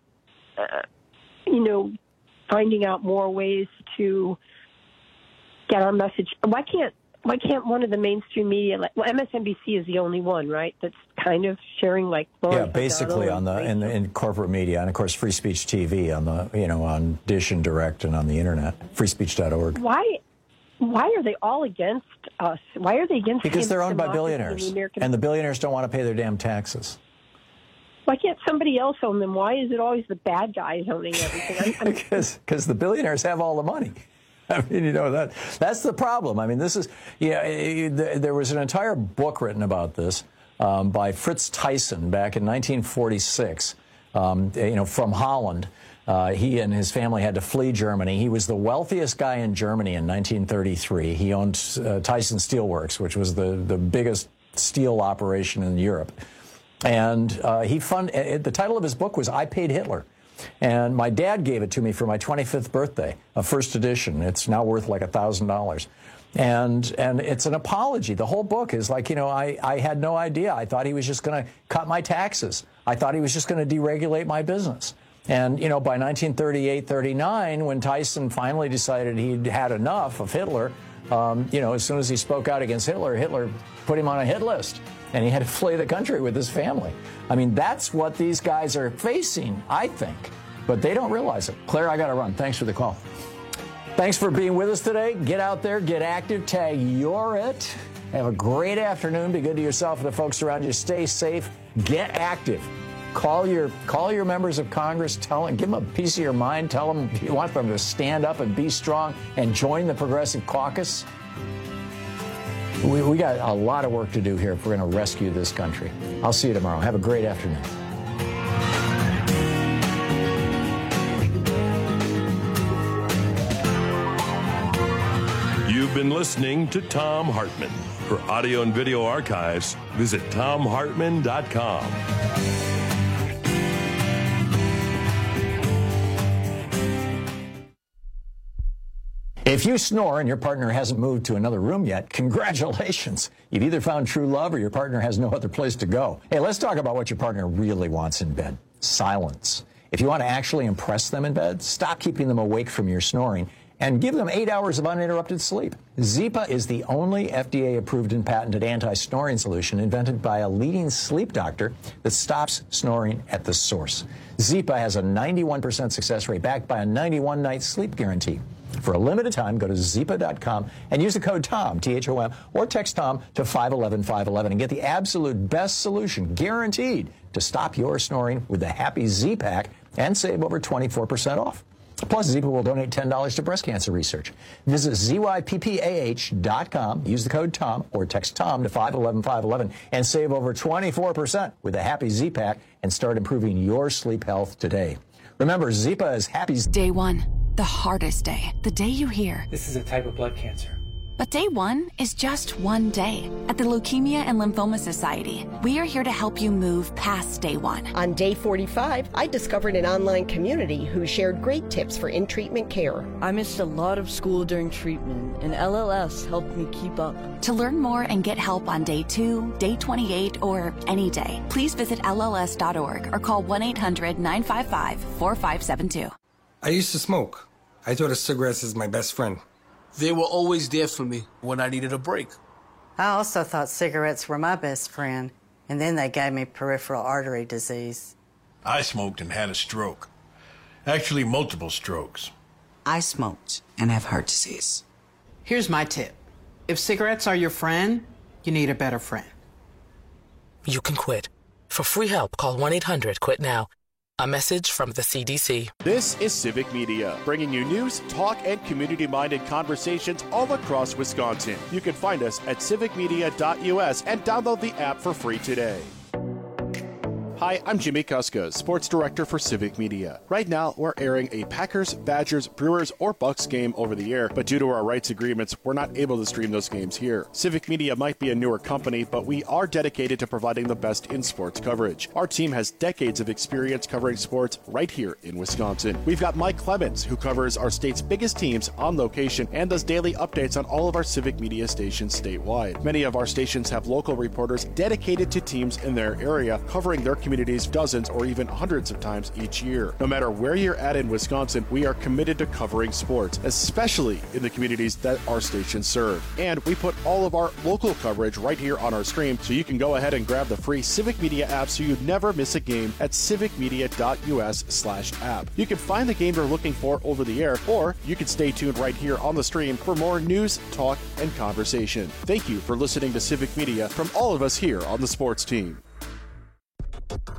you know, finding out more ways to get our message. Why can't one of the mainstream media, MSNBC is the only one, right, that's kind of sharing, like, basically on in corporate media, and of course Free Speech TV on the, you know, on Dish and Direct and on the internet, freespeech.org. Why are they all against us? Why are they against? Because they're owned by billionaires, and the billionaires don't want to pay their damn taxes. Why can't somebody else own them? Why is it always the bad guys owning everything? Because the billionaires have all the money. I mean, you know, that's the problem. I mean, this is, there was an entire book written about this by Fritz Thyssen back in 1946, you know, from Holland. He and his family had to flee Germany. He was the wealthiest guy in Germany in 1933. He owned Thyssen Steelworks, which was the biggest steel operation in Europe. And the title of his book was I Paid Hitler. And my dad gave it to me for my 25th birthday, a first edition. It's now worth like $1,000. And it's an apology. The whole book is like, you know, I had no idea. I thought he was just going to cut my taxes. I thought he was just going to deregulate my business. And, you know, by 1938-39, when Thyssen finally decided he'd had enough of Hitler, you know, as soon as he spoke out against Hitler, Hitler put him on a hit list. And he had to flee the country with his family. I mean, that's what these guys are facing, I think. But they don't realize it. Claire, I got to run. Thanks for the call. Thanks for being with us today. Get out there, get active, tag You're It. Have a great afternoon. Be good to yourself and the folks around you. Stay safe. Get active. Call your members of Congress. Give them a piece of your mind. Tell them you want them to stand up and be strong and join the Progressive Caucus. We got a lot of work to do here if we're going to rescue this country. I'll see you tomorrow. Have a great afternoon. You've been listening to Thom Hartmann. For audio and video archives, visit ThomHartmann.com. If you snore and your partner hasn't moved to another room yet, congratulations. You've either found true love or your partner has no other place to go. Hey, let's talk about what your partner really wants in bed. Silence. If you want to actually impress them in bed, stop keeping them awake from your snoring and give them 8 hours of uninterrupted sleep. Zipa is the only FDA-approved and patented anti-snoring solution invented by a leading sleep doctor that stops snoring at the source. Zipa has a 91% success rate backed by a 91-night sleep guarantee. For a limited time, go to Zipa.com and use the code TOM, T-H-O-M, or text TOM to 511-511 and get the absolute best solution, guaranteed, to stop your snoring with the Happy Z-Pack and save over 24% off. Plus, Zipa will donate $10 to breast cancer research. Visit ZYPPAH.com, use the code TOM, or text TOM to 511-511 and save over 24% with the Happy Z-Pack and start improving your sleep health today. Remember, Zipa is Happy. Day one, the hardest day. The day you hear, this is a type of blood cancer. But day one is just one day. At the Leukemia and Lymphoma Society, we are here to help you move past day one. On day 45, I discovered an online community who shared great tips for in-treatment care. I missed a lot of school during treatment, and LLS helped me keep up. To learn more and get help on day 2, day 28, or any day, please visit LLS.org or call 1-800-955-4572. I used to smoke. I thought of cigarettes as my best friend. They were always there for me when I needed a break. I also thought cigarettes were my best friend, and then they gave me peripheral artery disease. I smoked and had a stroke. Actually, multiple strokes. I smoked and have heart disease. Here's my tip. If cigarettes are your friend, you need a better friend. You can quit. For free help, call 1-800-QUIT-NOW. A message from the CDC. This is Civic Media, bringing you news, talk, and community-minded conversations all across Wisconsin. You can find us at civicmedia.us and download the app for free today. Hi, I'm Jimmy Kuska, Sports Director for Civic Media. Right now, we're airing a Packers, Badgers, Brewers, or Bucks game over the air, but due to our rights agreements, we're not able to stream those games here. Civic Media might be a newer company, but we are dedicated to providing the best in sports coverage. Our team has decades of experience covering sports right here in Wisconsin. We've got Mike Clemens, who covers our state's biggest teams on location and does daily updates on all of our Civic Media stations statewide. Many of our stations have local reporters dedicated to teams in their area, covering their communities dozens or even hundreds of times each year. No matter where you're at in Wisconsin, we are committed to covering sports, especially in the communities that our stations serve. And we put all of our local coverage right here on our stream, so you can go ahead and grab the free Civic Media app so you never miss a game at civicmedia.us/app. You can find the game you're looking for over the air, or you can stay tuned right here on the stream for more news, talk, and conversation. Thank you for listening to Civic Media from all of us here on the sports team.